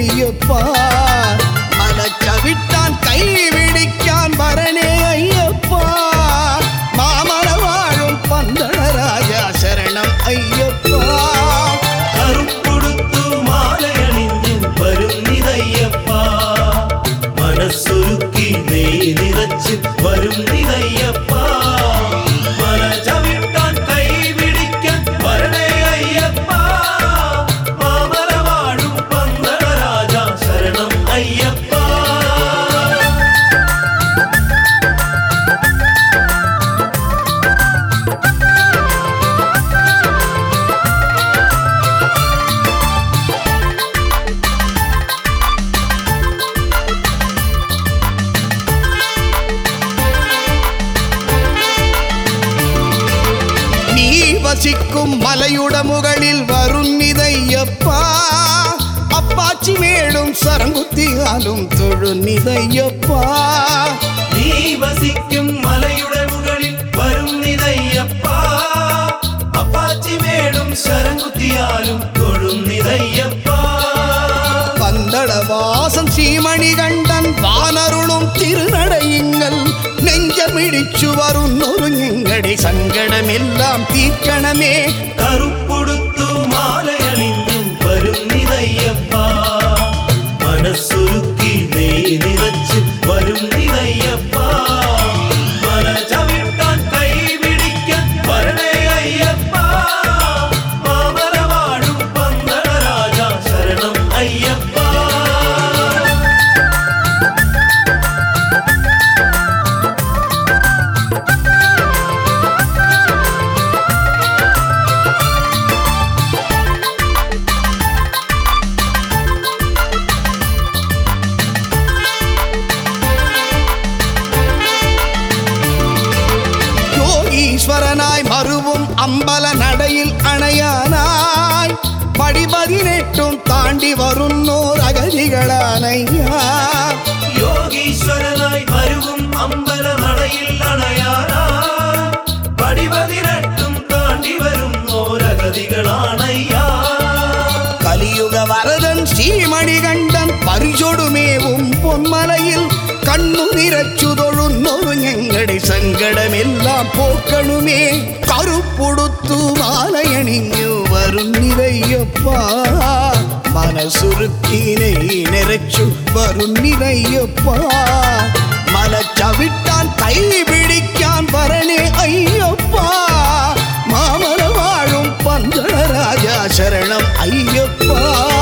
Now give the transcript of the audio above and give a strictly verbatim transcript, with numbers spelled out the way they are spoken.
അയ്യപ്പാ മലച്ചവിട്ടാൻ കൈപിടിക്കാൻ വരണേ അയ്യപ്പാ മാമല വാഴും പന്തള രാജ ശരണം അയ്യപ്പാ കറുപ്പൊടുത്തു മാലയണിഞ്ഞ് വരുന്നിതയ്യപ്പാ മനസ്സുരുക്കി നെയ് നിറച്ച് വരുന്നിതയ്യപ്പാ മല ചവിട്ടാൻ കൈ പിടിക്കാൻ വരണേ അയ്യപ്പാ മാമല വാഴും പന്തള രാജ ശരണം അയ്യപ്പാ വസിക്കും മലയുടെ മുകളിൽ വരുന്നിതയ്യപ്പാ അപ്പാച്ചി മേടും സരംകുത്തിയാലും തൊഴുന്നിതയ്യപ്പാ നീ വസിക്കും മലയുടെ മുകളിൽ വരുന്നിതയ്യപ്പാ അപ്പാച്ചി മേടും ശരംകുത്തിയാലും തൊഴുന്നിതയ്യപ്പാ പന്തളവാസം ശ്രീമണി കണ്ടൻ വാനരുളും തിരുനടയിങ്ങൾ നെഞ്ചമിടിച്ചു വരുന്നൊരു ഞങ്ങളുടെ സങ്കടമെല്ലാം തീർക്കണമേ കറുപ്പൊടുത്തു മാലയണിഞ്ഞും വരുന്നിതയ്യപ്പാ മനസ്സുരുക്കി നെയ് നിറച്ച് വരുന്നിതയ്യപ്പാ മല ചവിട്ടാൻ കൈ പിടിക്കാൻ വരണേ അയ്യപ്പാ മാമല വാഴും പന്തള രാജ ശരണം അയ്യപ്പാ ഈശ്വരനായി മറുവും അമ്പല നടയിൽ അണയാനായി പടി പതിനെട്ടും താണ്ടി വരുന്നോരഗതികളാണയ്യാ യോഗീശ്വരനായി മരുവും അമ്പല നടയിൽ അണയാനായി പടി പതിനെട്ടും താണ്ടി വരുന്നോരഗതികളാണയ്യാ കലിയുഗ വരദൻ ശ്രീമണി കണ്ടൻ പരിചൊടുമേവും പൊന്മലയിൽ കണ്ണു നിറച്ചു തൊഴുന്നൊരു ഞങ്ങളുടെ സങ്കടമെല്ലാം പോക്കണുമേ കറുപ്പൊടുത്തു മാലയണിഞ്ഞു വരുന്നിതയ്യപ്പാ മനസ്സുരുക്കിനെ നിറച്ചു വരുന്നിതയ്യപ്പാ മല ചവിട്ടാൻ കൈ പിടിക്കാൻ വരണേ അയ്യപ്പാ മാമല വാഴും പന്തള രാജ ശരണം അയ്യപ്പാ